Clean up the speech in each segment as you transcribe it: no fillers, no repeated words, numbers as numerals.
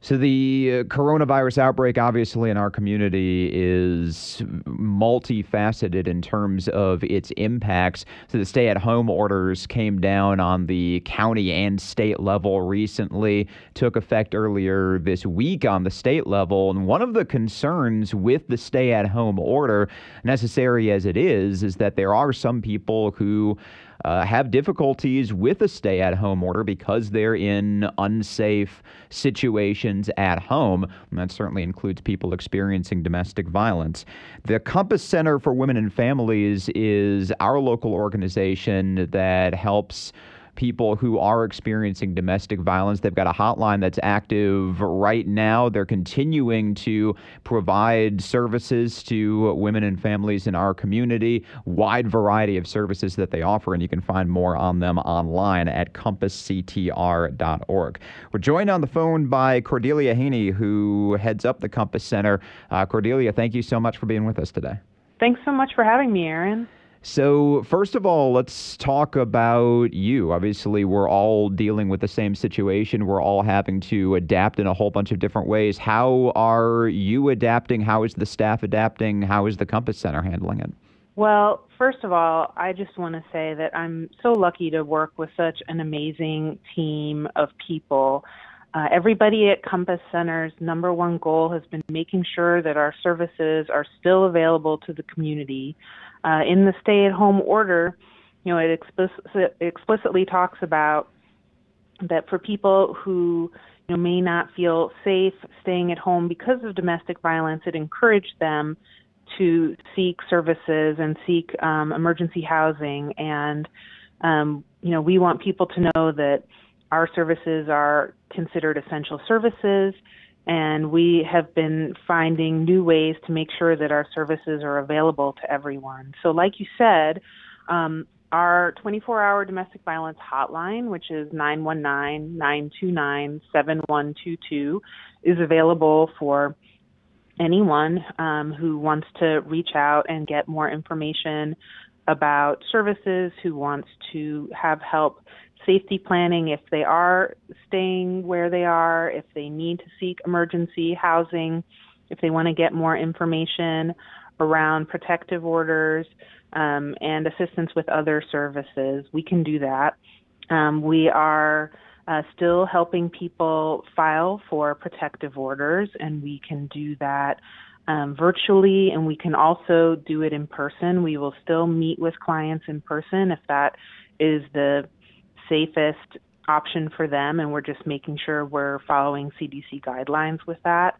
So the coronavirus outbreak, obviously, in our community is multifaceted in terms of its impacts. So the stay-at-home orders came down on the county and state level recently, took effect earlier this week on the state level. And one of the concerns with the stay-at-home order, necessary as it is that there are some people who have difficulties with a stay-at-home order because they're in unsafe situations at home. And that certainly includes people experiencing domestic violence. The Compass Center for Women and Families is our local organization that helps people who are experiencing domestic violence. They've got a hotline that's active right now. They're continuing to provide services to women and families in our community, wide variety of services that they offer, and you can find more on them online at compassctr.org. We're joined on the phone by Cordelia Haney, who heads up the Compass Center. Cordelia, thank you so much for being with us today. Thanks so much for having me, Aaron. So first of all, let's talk about you. Obviously, we're all dealing with the same situation. We're all having to adapt in a whole bunch of different ways. How are you adapting? How is the staff adapting? How is the Compass Center handling it? Well, first of all, I just want to say that I'm so lucky to work with such an amazing team of people. Everybody at Compass Center's number one goal has been making sure that our services are still available to the community. In the stay-at-home order, it explicitly talks about that for people who may not feel safe staying at home because of domestic violence, it encouraged them to seek services and seek emergency housing. And we want people to know that our services are considered essential services, and we have been finding new ways to make sure that our services are available to everyone. So like you said, our 24-hour domestic violence hotline, which is 919-929-7122, is available for anyone who wants to reach out and get more information about services, who wants to have help safety planning if they are staying where they are, if they need to seek emergency housing, if they want to get more information around protective orders and assistance with other services. We can do that. We are still helping people file for protective orders, and we can do that virtually, and we can also do it in person. We will still meet with clients in person if that is the safest option for them, and we're just making sure we're following CDC guidelines with that.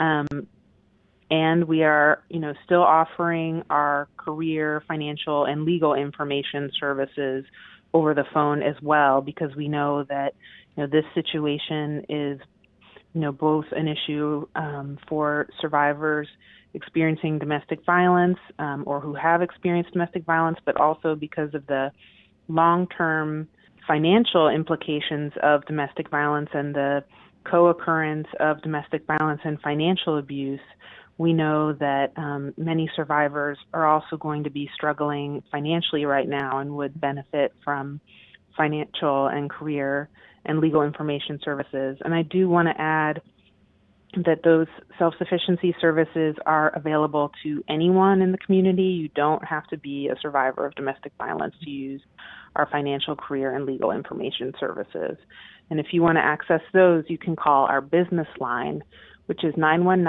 And we are, still offering our career, financial, and legal information services over the phone as well, because we know that, this situation is, both an issue for survivors experiencing domestic violence or who have experienced domestic violence, but also because of the long-term financial implications of domestic violence and the co-occurrence of domestic violence and financial abuse. We know that many survivors are also going to be struggling financially right now and would benefit from financial and career and legal information services. And I do want to add that those self-sufficiency services are available to anyone in the community. You don't have to be a survivor of domestic violence to use our financial, career, and legal information services. And if you want to access those, you can call our business line, which is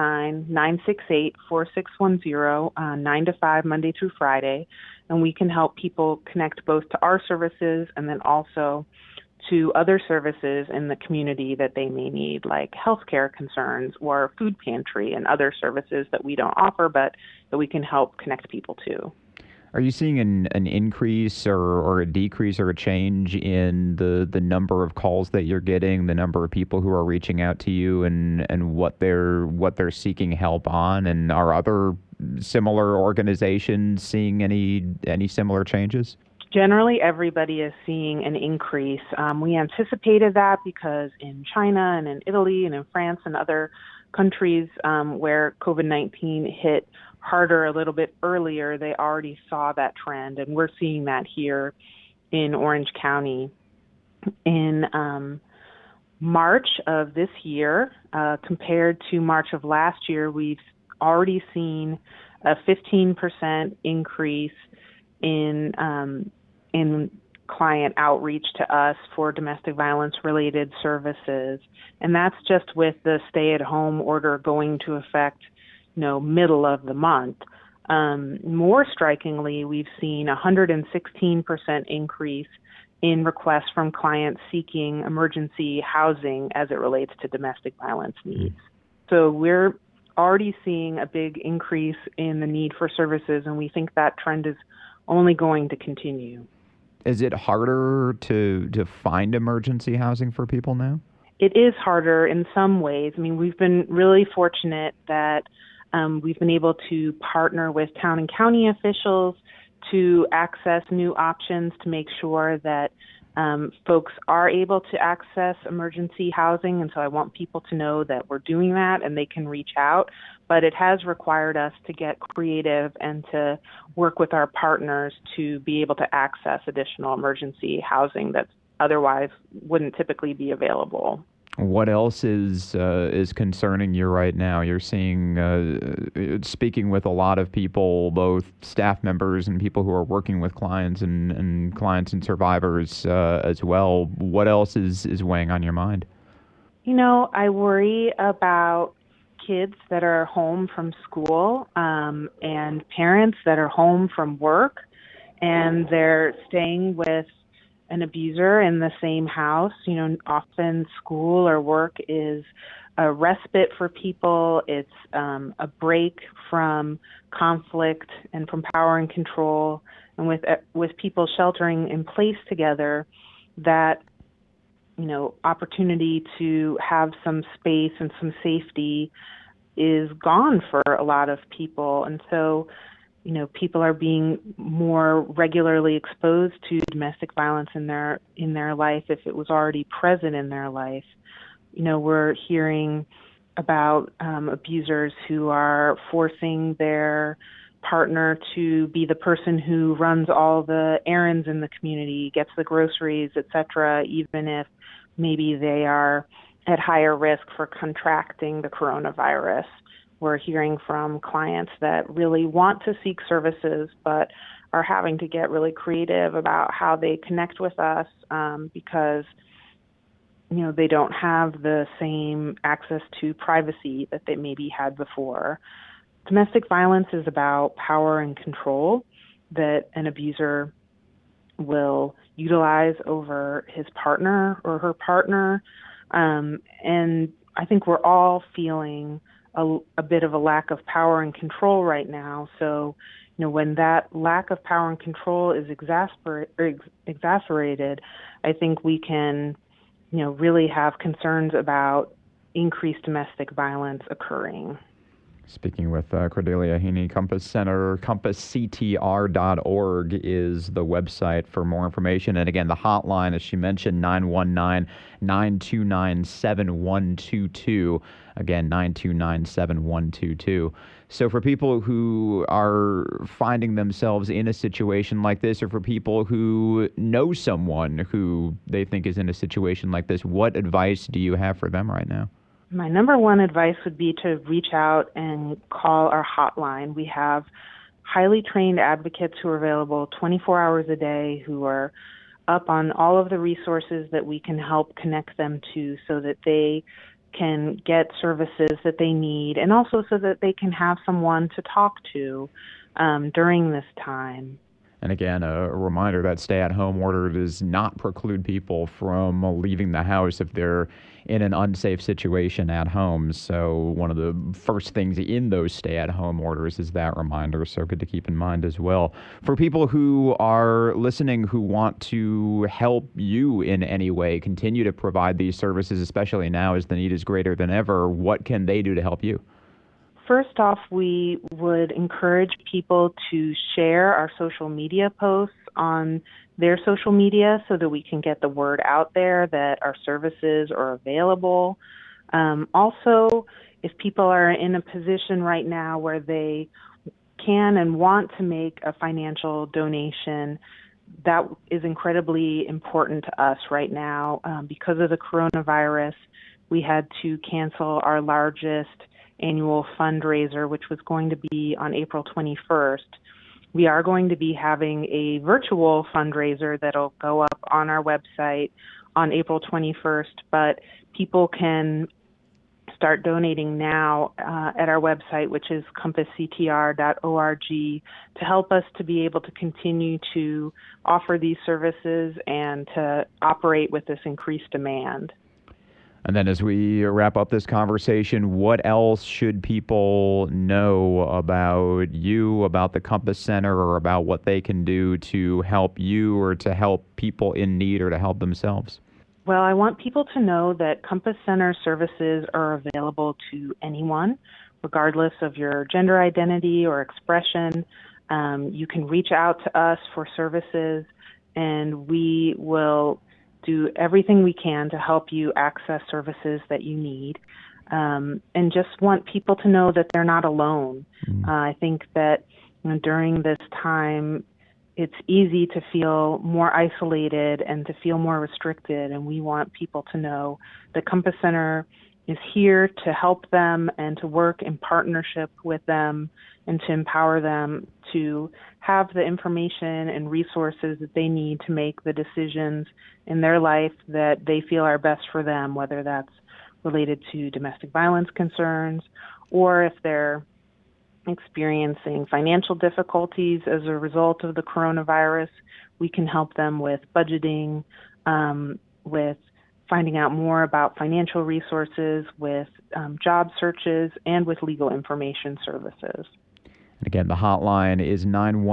919-968-4610, 9 to 5, Monday through Friday. And we can help people connect both to our services and then also to other services in the community that they may need, like healthcare concerns or food pantry and other services that we don't offer, but that we can help connect people to. Are you seeing an increase or a decrease or a change in the number of calls that you're getting, the number of people who are reaching out to you and what they're seeking help on? And are other similar organizations seeing any similar changes? Generally, everybody is seeing an increase. We anticipated that because in China and in Italy and in France and other countries where COVID-19 hit harder a little bit earlier, they already saw that trend, and we're seeing that here in Orange County. In March of this year, compared to March of last year, we've already seen a 15% increase in client outreach to us for domestic violence related services. And that's just with the stay-at-home order going to effect, middle of the month. More strikingly, we've seen a 116% increase in requests from clients seeking emergency housing as it relates to domestic violence needs. So we're already seeing a big increase in the need for services, and we think that trend is only going to continue. Is it harder to find emergency housing for people now? It is harder in some ways. I mean, we've been really fortunate that we've been able to partner with town and county officials to access new options to make sure that folks are able to access emergency housing. And so I want people to know that we're doing that and they can reach out. But it has required us to get creative and to work with our partners to be able to access additional emergency housing that otherwise wouldn't typically be available. What else is concerning you right now? You're seeing, speaking with a lot of people, both staff members and people who are working with clients and clients and survivors as well. What else is weighing on your mind? I worry about kids that are home from school and parents that are home from work, and they're staying with an abuser in the same house. Often school or work is a respite for people. It's a break from conflict and from power and control. And with people sheltering in place together, that opportunity to have some space and some safety is gone for a lot of people. And so people are being more regularly exposed to domestic violence in their life if it was already present in their life. We're hearing about abusers who are forcing their partner to be the person who runs all the errands in the community, gets the groceries, etc., even if maybe they are at higher risk for contracting the coronavirus. We're hearing from clients that really want to seek services but are having to get really creative about how they connect with us because they don't have the same access to privacy that they maybe had before. Domestic violence is about power and control that an abuser will utilize over his partner or her partner. And I think we're all feeling a bit of a lack of power and control right now. So, when that lack of power and control is exacerbated, I think we can, really have concerns about increased domestic violence occurring. Speaking with Cordelia Haney, Compass Center, compassctr.org is the website for more information. And again, the hotline, as she mentioned, 919-929-7122. Again, 929-7122. So for people who are finding themselves in a situation like this, or for people who know someone who they think is in a situation like this, what advice do you have for them right now? My number one advice would be to reach out and call our hotline. We have highly trained advocates who are available 24 hours a day, who are up on all of the resources that we can help connect them to so that they can get services that they need, and also so that they can have someone to talk to during this time. And again, a reminder that stay-at-home order does not preclude people from leaving the house if they're in an unsafe situation at home. So one of the first things in those stay-at-home orders is that reminder. So good to keep in mind as well. For people who are listening who want to help you in any way, continue to provide these services, especially now as the need is greater than ever, what can they do to help you? First off, we would encourage people to share our social media posts on their social media so that we can get the word out there that our services are available. Also, if people are in a position right now where they can and want to make a financial donation, that is incredibly important to us right now. Because of the coronavirus, we had to cancel our largest annual fundraiser, which was going to be on April 21st. We are going to be having a virtual fundraiser that'll go up on our website on April 21st, but people can start donating now at our website, which is compassctr.org, to help us to be able to continue to offer these services and to operate with this increased demand. And then as we wrap up this conversation, what else should people know about you, about the Compass Center, or about what they can do to help you or to help people in need or to help themselves? Well, I want people to know that Compass Center services are available to anyone, regardless of your gender identity or expression. You can reach out to us for services, and we will do everything we can to help you access services that you need. And just want people to know that they're not alone. I think that during this time, it's easy to feel more isolated and to feel more restricted, and we want people to know that Compass Center is here to help them and to work in partnership with them and to empower them to have the information and resources that they need to make the decisions in their life that they feel are best for them, whether that's related to domestic violence concerns or if they're experiencing financial difficulties as a result of the coronavirus. We can help them with budgeting, with finding out more about financial resources, with job searches, and with legal information services. Again, the hotline is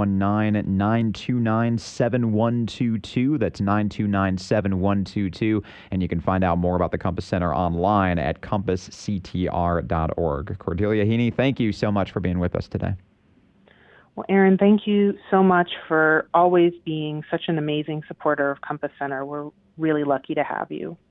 919-929-7122. That's 929-7122. And you can find out more about the Compass Center online at compassctr.org. Cordelia Heaney, thank you so much for being with us today. Well, Aaron, thank you so much for always being such an amazing supporter of Compass Center. We're really lucky to have you.